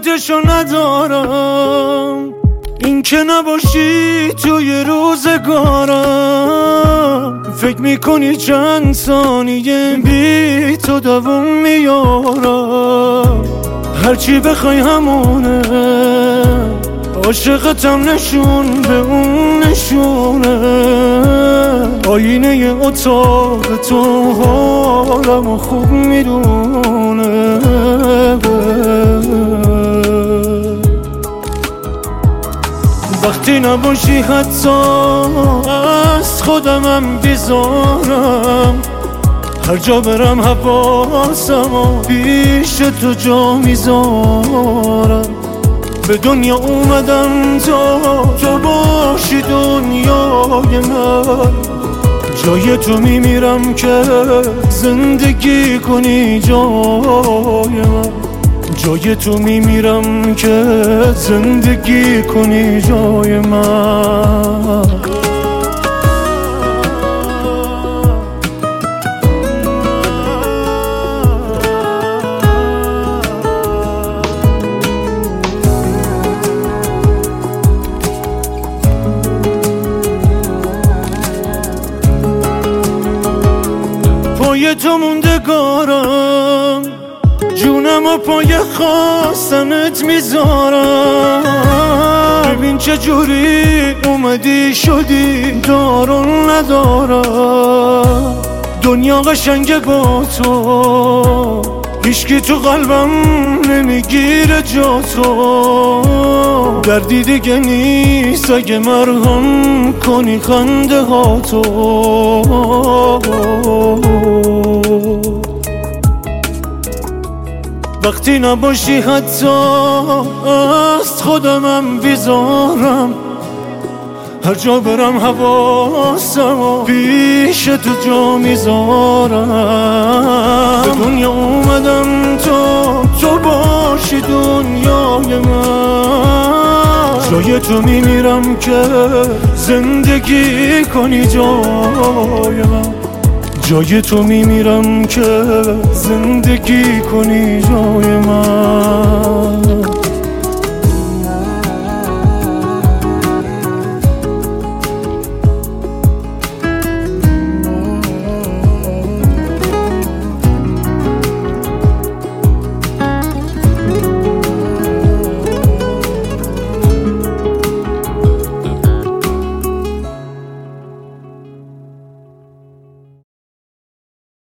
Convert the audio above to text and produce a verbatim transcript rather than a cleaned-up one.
قیمتشو ندارم، این که نباشی توی روزگارم. فکر میکنی چند ثانیه بی تو دوام میارم، هرچی بخوای همونه، عاشقتم نشون به اون نشونه. آینه اتاق تو حالمو خوب میدونه. وقتی نباشی حتی از خودمم بیزارم، هر جا برم حواسم و پیش تو جا میذارم. به دنیا اومدم تا تو باشی دنیای من، جای تو میمیرم که زندگی کنی جای من. جای تو میمیرم که زندگی کنی جای من. پای تو موندگارم، جونم و پای خواستنت میذارم. ببین چجوری اومدی شدی دارون ندارم. دنیا قشنگه با تو، هیچکی تو قلبم نمیگیره جا تو. دردی دیگه نیست اگه مرهم کنی خنده ها تو. وقتی نباشی حتی از خودمم بیزارم، هر جا برم حواسم و پیش تو جا میذارم. به دنیا اومدم تا تو باشی دنیای من، جای تو میمیرم که زندگی کنی جای من. جای تو میمیرم که زندگی کنی جای من.